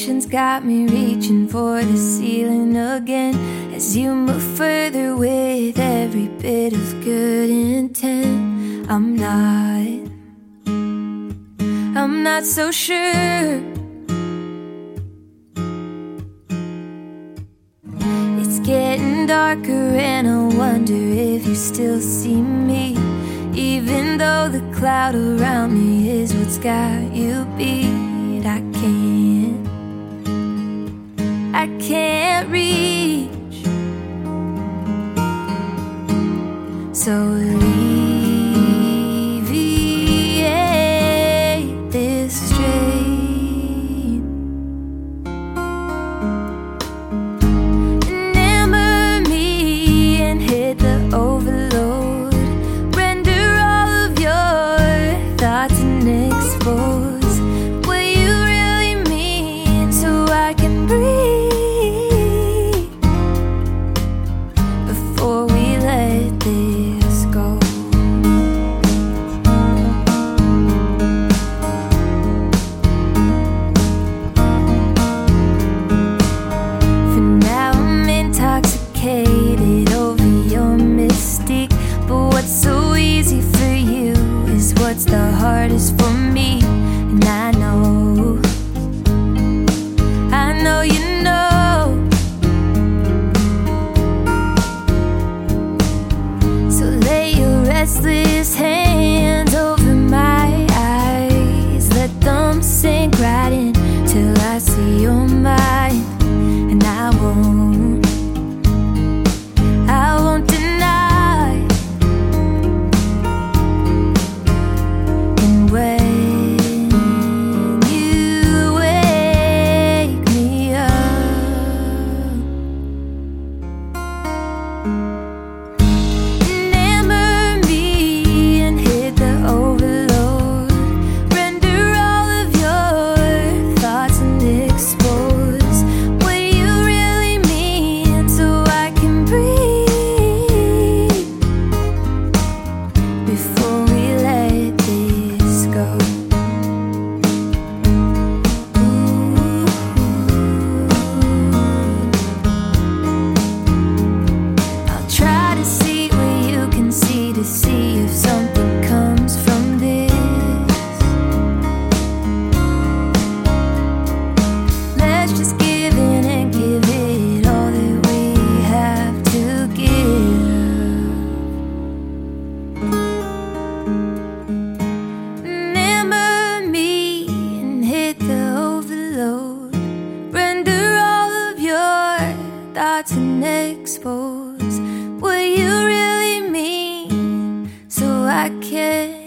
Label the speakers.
Speaker 1: emotions got me reaching for the ceiling again. As you move further with every bit of good intent, I'm not so sure. It's getting darker and I wonder if you still see me, even though the cloud around me is what's got you beat. I can't reach, so alleviate this strain. Enamor me and hit the overload. Render all of your thoughts and expose what you really mean, so I can breathe. Over your mystique, but what's so easy for you is what's the hardest for me. And I know you know. So lay your restless hands over my eyes, let them sink right in till I see your mind. And I won't deny. And when you wake me up, enamor me and hit the overload. Render all of your thoughts and expose what you really mean, so I can breathe. Before we let this go, I'll try to see what you can see, to see if something comes from this. Let's just give in and give it all that we have to give. Enamor me and hit the overload. Render all of your thoughts and expose what you really mean, so I can